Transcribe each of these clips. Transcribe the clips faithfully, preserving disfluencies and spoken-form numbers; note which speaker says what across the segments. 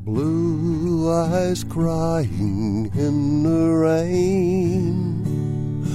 Speaker 1: Blue eyes crying in the rain.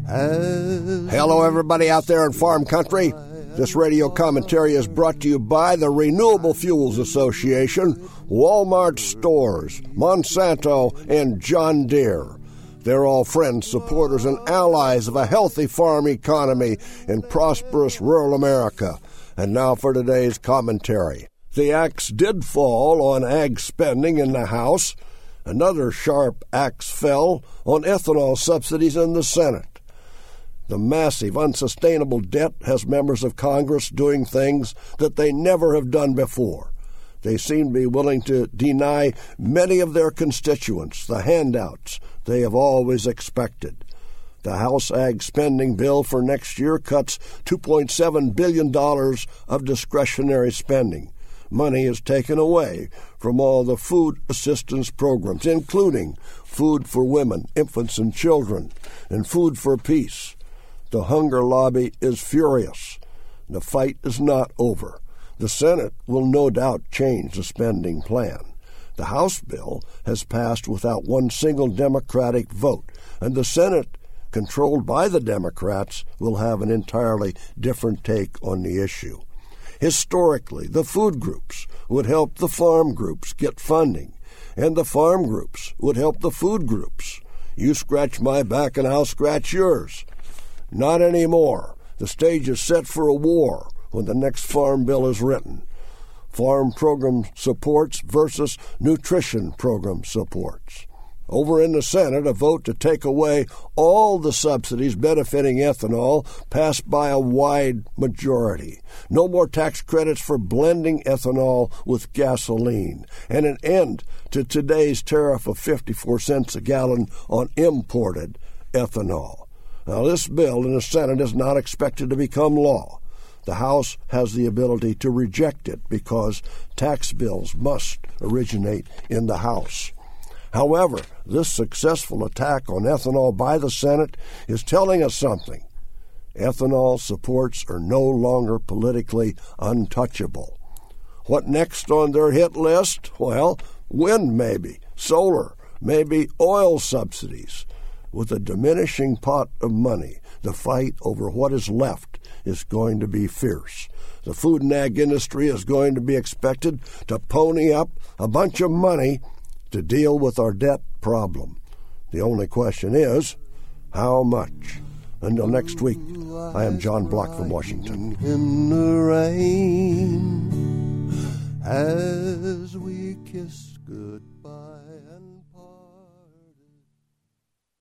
Speaker 1: As
Speaker 2: Hello, everybody out there in farm country. This radio commentary is brought to you by the Renewable Fuels Association, Walmart Stores, Monsanto, and John Deere. They're all friends, supporters, and allies of a healthy farm economy in prosperous rural America. And now for today's commentary. The axe did fall on ag spending in the House. Another sharp axe fell on ethanol subsidies in the Senate. The massive, unsustainable debt has members of Congress doing things that they never have done before. They seem to be willing to deny many of their constituents the handouts they have always expected. The House Ag spending bill for next year cuts two point seven billion dollars of discretionary spending. Money is taken away from all the food assistance programs, including Food for Women, Infants, and Children, and Food for Peace. The hunger lobby is furious. The fight is not over. The Senate will no doubt change the spending plan. The House bill has passed without one single Democratic vote, and the Senate, controlled by the Democrats, will have an entirely different take on the issue. Historically, the food groups would help the farm groups get funding, and the farm groups would help the food groups. You scratch my back and I'll scratch yours. Not anymore. The stage is set for a war when the next farm bill is written. Farm program supports versus nutrition program supports. Over in the Senate, a vote to take away all the subsidies benefiting ethanol passed by a wide majority. No more tax credits for blending ethanol with gasoline, and an end to today's tariff of fifty-four cents a gallon on imported ethanol. Now, this bill in the Senate is not expected to become law. The House has the ability to reject it because tax bills must originate in the House. However, this successful attack on ethanol by the Senate is telling us something. Ethanol supports are no longer politically untouchable. What next on their hit list? Well, wind maybe, solar, maybe oil subsidies. With a diminishing pot of money, the fight over what is left is going to be fierce. The food and ag industry is going to be expected to pony up a bunch of money to deal with our debt problem. The only question is, how much? Until next week, I am John Block from Washington.
Speaker 1: In the rain, as we kiss goodbye.